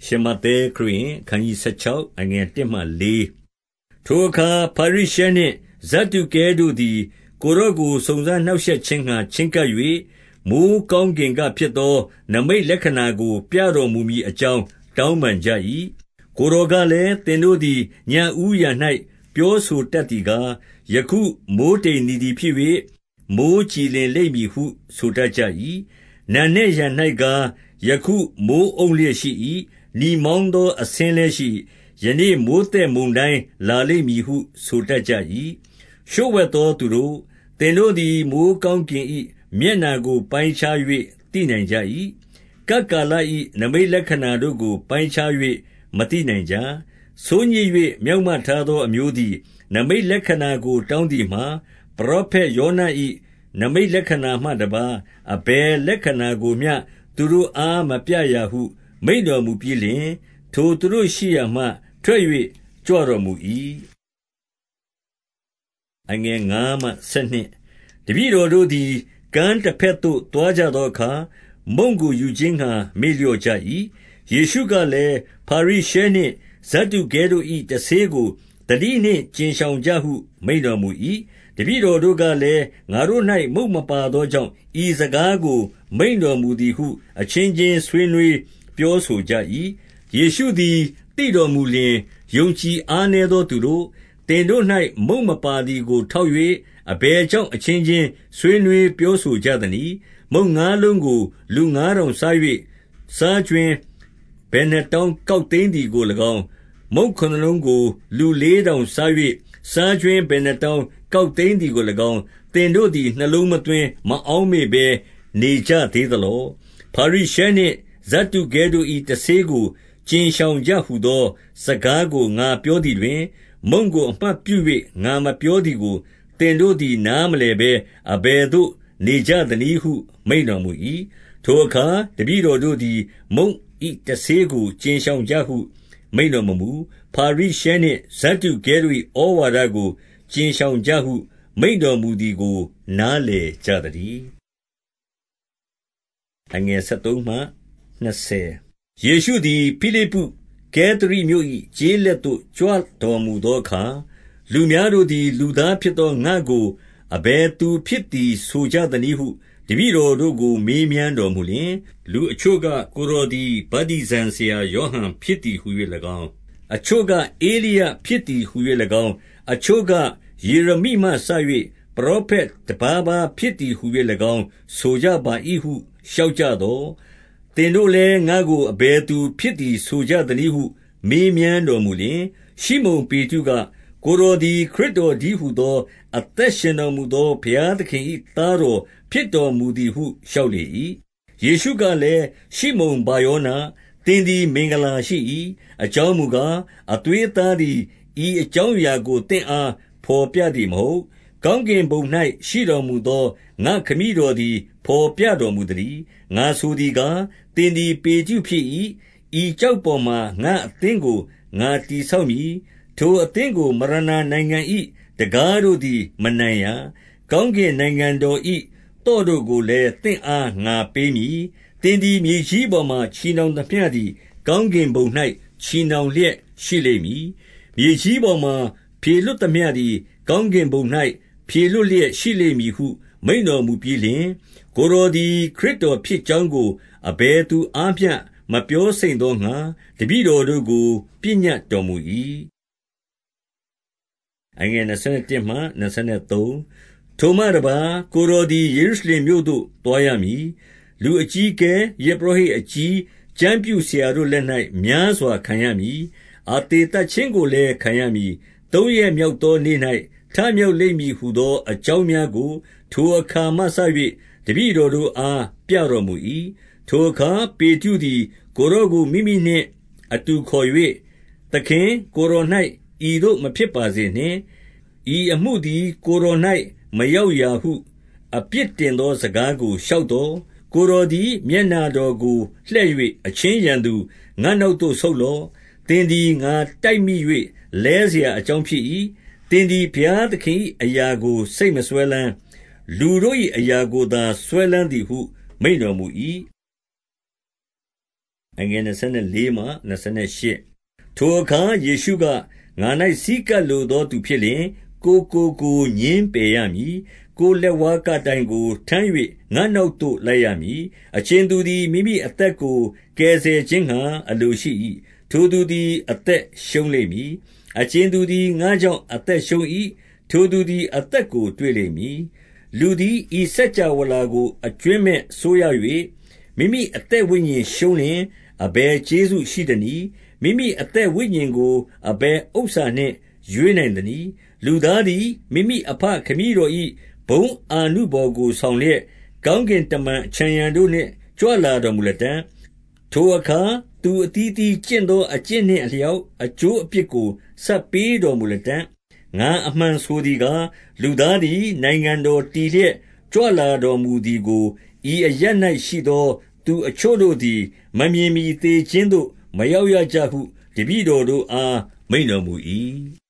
ရှမဿဲခရစ်ယာန်အခန်းကြီး16အငယ်1မှ4ထိုအခါဖာရိရှဲနှင့်ဇဒ္ဒုကဲတို့သည်ကိုယ်တော်ကိုစုံစမ်းနှောင့်ရှက်ခြင်းငှါချဉ်းကပ်၍မိုဃ်းကောင်းကင်ကဖြစ်သောနိမိတ်လက္ခဏာကိုပြတော်မူမည်အကြောင်းတောင်းပန်ကြ၏။ကိုယ်တော်ကလည်းသင်တို့သည်ညဦးယံ၌ပြောဆိုတတ်သည်ကားယခုမိုဃ်းတိမ်နေသည်ဖြစ်၍မိုဃ်းကြည်လင်လိမ့်မည်ဟုဆိုတတ်ကြ၏။နံနက်ယံ၌ကားယခုမိုဃ်းအုံလျက်ရှိ၏။နီမောင်းသောအဆင်းလည်းရှိ။ယနေ့မိုဃ်းသက်မုန်တိုင်းလာလိမ့်မည်ဟုဆိုတတ်ကြ၏။လျှို့ဝှက်သောသူတို့၊သင်တို့သည်မိုဃ်းကောင်းကင်၏မျက်နှာကိုပိုင်းခြား၍သိနိုင်ကြ၏။ကပ်ကာလ၏နိမိတ်လက္ခဏာတို့ကိုပိုင်းခြား၍မသိနိုင်ကြ။ဆိုးညစ်၍မျောက်မထားသောအမျိုးသည်နိမိတ်လက္ခဏာကိုတောင်းသည်မှာ၊ပရောဖက်ယောန၏နိမိတ်လက္ခဏာမှတပါးအဘယ်လက္ခဏာကိုမျှသူတို့အားမပြရာဟုမိန့်တော်မူပြီးလျှင်၊ထိုသူတို့ရှိရာမှထွက်၍ကြွတော်မူ၏။5တပည့်တော်တို့သည်ကမ်းတဘက်သို့သွားကြသောအခါမုန့်ကိုယူခြင်းငှါမေ့လျော့ကြ၏။ယေရှုကလည်း၊ဖာရိရှဲနှင့်ဇဒ္ဒုကဲတို့၏တဆေးကိုသတိနှင့်ကြဉ်ရှောင်ကြဟုမိန့်တော်မူ၏။တပည့်တော်တို့ကလည်း၊ငါတို့၌မုန့်မပါသောကြောင့်ဤစကားကိုမိန့်တော်မူသည်ဟုအချင်းချင်းဆွေးနွေးပြောဆိုကြ၏။ယေရှုသည်သိတော်မူလျှင်၊ယုံကြည်အားနည်းသောသူတို့၊သင်တို့၌မုန့်မပါသည်ကိုထောက်၍အဘယ်ကြောင့်အချင်းချင်းဆွေးနွေးပြောဆိုကြသနည်း။မုန့်ငါးလုံးကိုလူ5000စား၍စားကြွင်းဘယ်နှစ်တောင်းကောက်သိမ်းသည်ကို၎င်း၊မုန့်ခုနစ်လုံးကိုလူ4000စား၍စားကြွင်းဘယ်နှစ်တောင်းကောက်သိမ်းသည်ကို၎င်းသင်တို့သည်နှလုံးမသွင်းမအောက်မေ့ဘဲနေကြသေးသလော။ဖာရိရှဲနှင့်ဇဒ္ဒုကဲတို့၏တဆေးကိုကြဉ်ရှောင်ကြဟုသောစကားကိုငါပြောသည်တွင်၊မုန့်ကိုအမှတ်ပြု၍ငါမပြောသည်ကိုသင်တို့သည်နားမလည်ဘဲအဘယ်သို့နေကြသနည်းဟုမိန့်တော်မူ၏။ထိုအခါတပည့်တော်တို့သည်မုန့်၏တဆေးကိုကြဉ်ရှောင်ကြဟုမိန့်တော်မမူ။ဖာရိရှဲနှင့်ဇဒ္ဒုကဲတို့၏ဩဝါဒကိုကြဉ်ရှောင်ကြဟုမိန့်တော်မူသည်ကိုနားလည်ကြသတည်း။ယေရှုသည်ဖိလိပ္ပုကဲသရိမြို့၏ကျေးလက်သို့ကြွတော်မူသောအခါလူများတို့သည်လူသားဖြစ်သောငါ့ကိုအဘယ်သူဖြစ်သည်ဆိုကြသနည်းဟုတပည့်တော်တို့ကိုမေးမြန်းတော်မူလျှင်၊လူအချို့ကကိုယ်တော်သည်ဗတ္တိဇံဆရာယောဟန်ဖြစ်သည်ဟူ၍၎င်း၊အချို့ကဧလိယဖြစ်သည်ဟူ၍၎င်း၊အချို့ကယေရမိမှစ၍ပရောဖက်တပါးပါးဖြစ်သည်ဟူ၍၎င်းဆိုကြပါ၏ဟုလျှောက်ကြသော်၊သင်တို့လည်းငါ့ကိုအဘယ်သူဖြစ်သည်ဆိုကြသနည်းဟုမေးမြန်းတော်မူလျှင်၊ရှိမုန်ပေတရုက၊ကိုယ်တော်သည်ခရစ်တော်တည်းဟူသောအသက်ရှင်တော်မူသောဘုရားသခင်၏သားတော်ဖြစ်တော်မူသည်ဟုလျှောက်လေ၏။ယေရှုကလည်း၊ရှိမုန်ဗာယောန၊သင်သည်မင်္ဂလာရှိ၏။အကြောင်းမူကားအသွေးအသားသည်ဤအကြောင်းအရာကိုသင့်အားဘော်ပြသည်မဟုတ်။ကောင်းကင်ဘုံ၌ရှိတော်မူသောငါခမည်းတော်သည်ဘော်ပြတော်မူသတည်း။ငါဆိုသည်ကား၊သင်သည်ပေတရုဖြစ်၏။ဤကျောက်ပေါ်မှာငါ့အသင်းကိုငါတည်ဆောက်မည်။ထိုအသင်းကိုမရဏနိုင်ငံ၏တံခါးတို့သည်မနိုင်ရာ။ကောင်းကင်နိုင်ငံတော်၏သော့တို့ကိုလည်းသင့်အားငါပေးမည်။သင်သည်မြေကြီးပေါ်မှာချည်နှောင်သမျှသည်ကောင်းကင်ဘုံ၌ချည်နှောင်လျက်ရှိလိမ့်မည်။မြေကြီးပေါ်မှာဖြေလွှတ်သမျှသည်ကောင်းကင်ဘုံ၌ဖြေလွှတ်လျက်ရှိလိမ့်မည်ဟုမိန့်တော်မူပြီးလျှင်၊ကိုယ်တော်သည်ခရစ်တော်ဖြစ်ကြောင်းကိုအဘယ်သူအားမျှမပြောစိမ့်သောငှါတပည့်တော်တို့ကိုပညတ်တော်မူ၏။ထိုမှတပါးကိုယ်တော်သည်ယေရုရှလင်မြို့သို့သွားရမည်။လူအကြီးအကဲ၊ယဇ်ပုရောဟိတ်အကြီး၊ကျမ်းပြုဆရာတို့လက်၌များစွာခံရမည်။အသေသတ်ခြင်းကိုလည်းခံရမည်။သုံးရက်မြောက်သောနေ့၌ထမြောက်လိမ့်မည်ဟူသောအကြောင်းများကိုထိုအခါမှစ၍တပည့်တော်တို့အားပြတော်မူ၏။ထိုအခါပေတရုသည်ကိုယ်တော်ကိုမိမိနှင့်အတူခေါ်၍၊သခင်၊ကိုယ်တော်၌ဤသို့မဖြစ်ပါစေနှင့်။ဤအမှုသည်ကိုယ်တော်၌မရောက်ရာဟုအပြစ်တင်သောစကားကိုလျှောက်သော်၊ကိုယ်တော်သည်မျက်နှာတော်ကိုလှည့်၍အချင်းရန်သူငါ့နောက်သို့ဆုတ်လော့။သင်သည်ငါတိုက်မိ၍လဲเสียအကြောင်းဖြစ်၏။သင်သည်ဘုရားသခင်၏အရာကိုစိတ်မစွဲလမ်း။လူတို့၏အရာကိုသာစွဲလမ်းသည်ဟုမိန့်တော်မူ၏။ထိုအခါယေရှုက၊ငါ၌ဆည်းကပ်လိုသောသူဖြစ်လျှင် ကိုယ်ငြင်းပယ်ရမည်။ ကိုယ်လက်ဝါးကပ်တိုင်ကိုထမ်း၍ ငါ့နောက်သို့လိုက်ရမည်။ အကြင်သူသည် မိမိအသက်ကို ကယ်ဆယ်ခြင်းငှါ အလိုရှိ၏။ ထိုသူသည် အသက်ရှုံးလိမ့်မည်။ အကြင်သူသည် ငါ့ကြောင့် အသက်ရှုံး၏။ ထိုသူသည် အသက်ကို တွေ့လိမ့်မည်။ လူသည် ဤစကြာဝဠာကို အကြွင်းမဲ့စိုးရ၍ မိမိအသက်ဝိညာဉ်ရှုံးလျှင် အဘယ်ကျေးဇူးရှိသနည်း။ မိမိအသက်ဝိညာဉ်ကို အဘယ်ဥစ္စာနှင့် ရွေးနိုင်သနည်း။ လူသားသည် မိမိအဘခမည်းတော်၏ ဘုန်းအာနုဘော်ကို ဆောင်လျက်၊ ကောင်းကင်တမန် အခြံရံတို့နှင့် ကြွလာတော်မူလတံ့။ ထိုအခါ သူအသီးသီးကျင့်သော အကျင့်နှင့်အလျောက် အကျိုးအပြစ်ကို ဆပ်ပေးတော်မူလတံ့။ ငါအမှန်ဆိုသည်ကား၊ လူသားသည် နိုင်ငံတော်တည်လျက် ကြွလာတော်မူသည်ကို ဤအရပ်၌ရှိသော သူအချို့တို့သည် မမြင်မှီသေခြင်းသို့ မရောက်ရကြဟု တပည့်တော်တို့အား မိန့်တော်မူ၏။